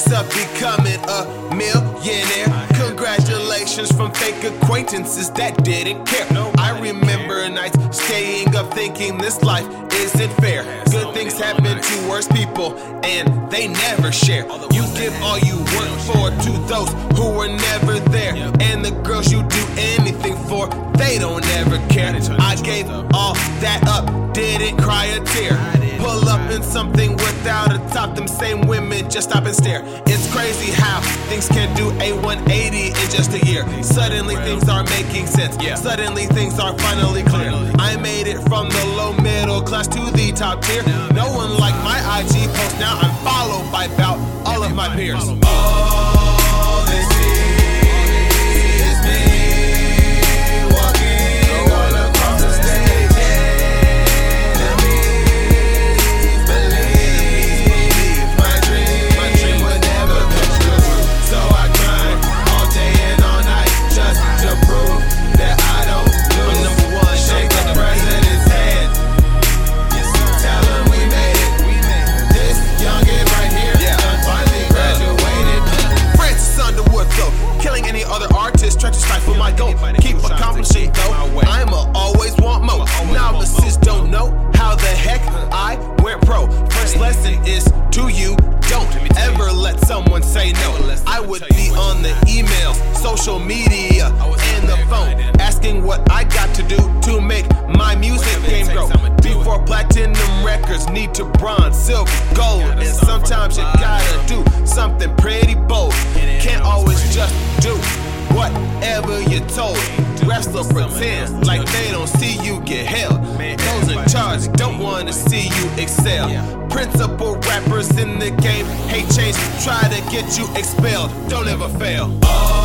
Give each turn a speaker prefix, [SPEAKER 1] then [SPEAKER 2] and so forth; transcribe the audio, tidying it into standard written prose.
[SPEAKER 1] chance of becoming a millionaire. Congratulations from fake acquaintances that didn't care. I remember nights staying up thinking this life isn't fair. Good things happen to worse people and they never share. You give all you work for to those who were never there, and the girls you do anything for, they don't ever care. I gave all that up, didn't cry a tear. Pull up in something without a top, them same women just stop and stare. It's crazy how things can do a 180 in just a year. Suddenly things are making sense, suddenly things are finally clear. I made it from the low middle class to the top tier. No one liked my IG post, now I'm followed by about all of my peers. All they see is me walking all across the stage. Enemies believe my dream would never come true. So I grind all day and all night just to prove that I don't lose. I'm number one. Shake the president's hand. Tell him we made it. This youngin' right here done finally graduated. Francis Underwood flow, killing any other artist, try to stifle my goal. Keep accomplishing though, I'ma always want more. Novices don't know how the heck I went pro. First lesson is to you, don't ever let someone say no. I would be on the emails, social media, and the phone, asking what I got to do to make my music game grow. Before platinum records need to bronze, silver, gold, and sometimes you gotta do something pretty bold. Can't always just do whatever you're told. Wrestle pretend like they don't see you get held. Those in charge don't wanna see you excel. Principal rappers in the game hate change, try to get you expelled. Don't ever fail.